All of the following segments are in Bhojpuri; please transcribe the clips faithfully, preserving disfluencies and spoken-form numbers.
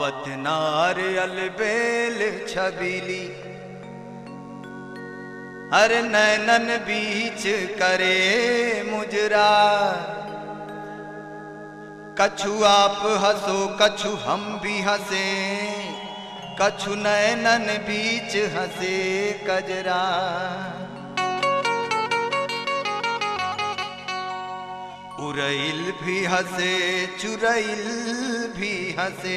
आवत नार अलबेल छबीली, हर नैनन बीच करे मुजरा। कछु आप हंसो कछु हम भी हंसे, कछु नैनन बीच हंसे कजरा। उरैल भी हंसे चुरैल भी हंसे,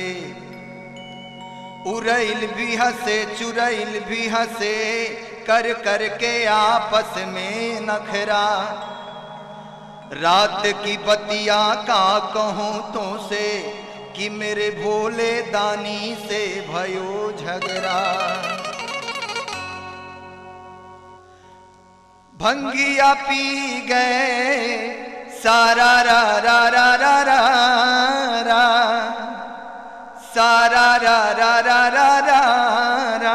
उरैल भी हंसे चुरैल भी हंसे, कर कर के आपस में नखरा। रात की बतिया का कहूँ तो से, कि मेरे भोले दानी से भयो झगड़ा। भंगिया पी गए सारा रा रा रा रा रा रा, सारा रा रा रा रा रा रा।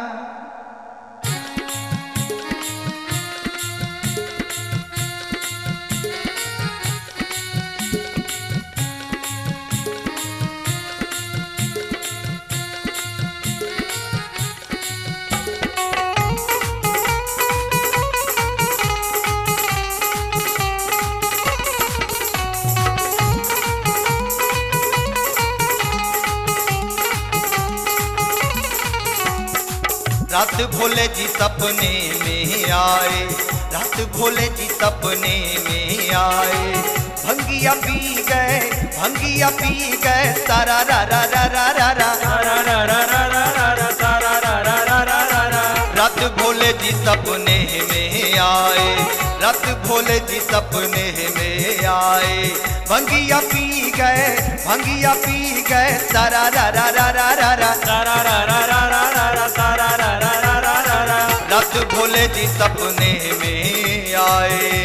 रात भोले जी सपने में आए, रात भोले जी सपने में आए। भंगिया पी गए भंगिया पी गए सारा रा रा रा रा रा रा रा रा रा रा रा रा सारा रा रा रा रा रा रा। रात भोले जी सपने में आए, रात भोले जी सपने में आए। भंगिया पी गए भंगिया पी गए सारा रा रा रा रा रा रा सारा रा रा रा रा रा रा सारा रा रा रा रा रा रा। रात भोले जी सपने में आए।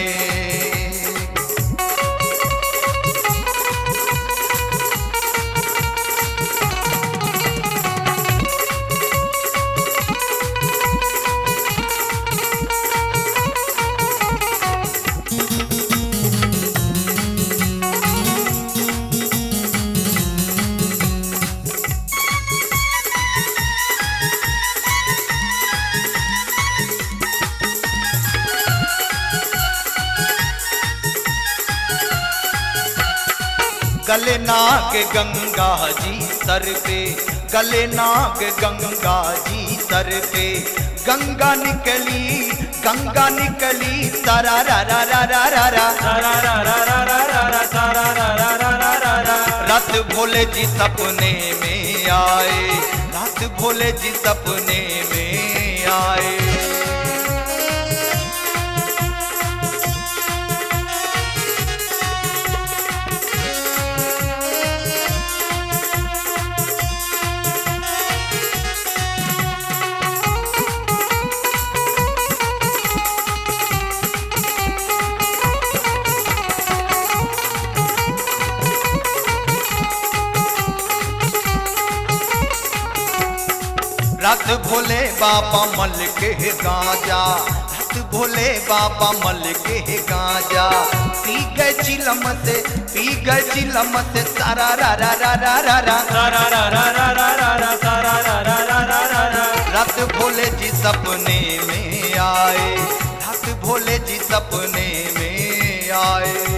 गले नाग गंगा जी सर पे, गले नाग गंगा जी सर पे। गंगा निकली गंगा निकली सारा रा रा रा रा रा रा सारा रा रा रा रा रा रा सारा रा रा रा रा रा रा। रात भोले जी सपने में आए, रात भोले जी सपने में आए। रात भोले बाबा मल के गांजा, रात भोले बाबा मल के गांजा। पी गए चिलम से पी गए चिलम से सारा रा रा रा रा रा रा सारा रा रा रा रा रा रा सारा रा रा रा रा रा रा। रात भोले जी सपने में आए, रात भोले जी सपने में आए।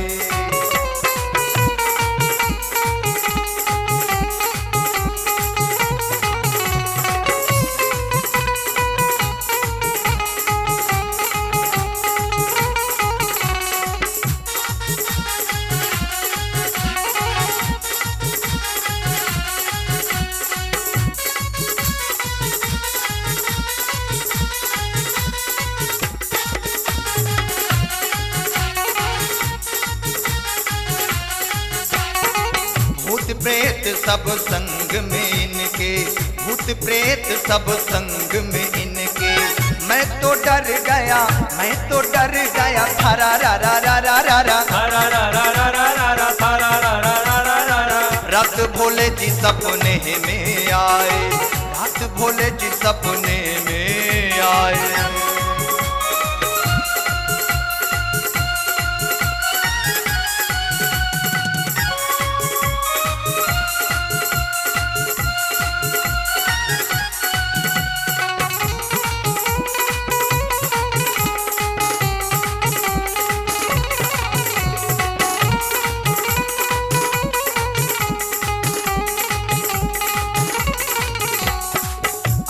भूत प्रेत सब संग में इनके, भूत प्रेत सब संग में इनके। मैं तो डर गया मैं तो डर गया थारा रा रा रा रा रा रा थारा रा रा रा रा रा रा थारा रा रा रा रा रा रा। रात भोले जी सपने में आए, रात भोले जी सपने में आए।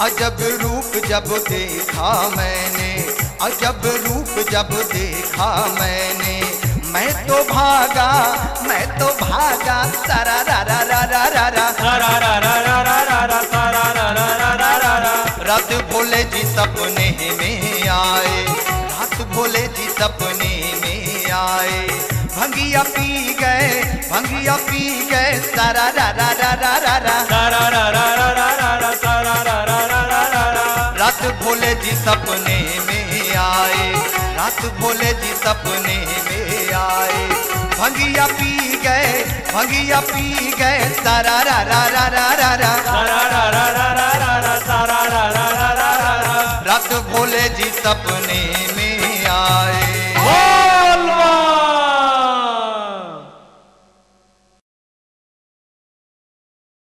अजब रूप जब देखा मैंने, अजब रूप जब देखा मैंने, मैं तो भागा, मैं तो भागा, सारा रा रा रा रा रा रा सारा रा रा रा रा रा रा सारा रा रा रा रा रा रा। रात भोले जी सपने में आए, रात भोले जी सपने में आए, भंगिया पी गए, भंगिया पी गए, सारा रा रा रा रा रा रा सारा रा रा रा रा रा रा सारा रा रा रा रा रा रा। रात भोले जी सपने में आए, रात भोले जी सपने में आए, भंगिया पी गए, भंगिया पी गए, सारा रा रा रा रा रा रा सारा रा रा रा रा रा रा सारा रा रा रा रा रा। रात भोले जी सपने में आए।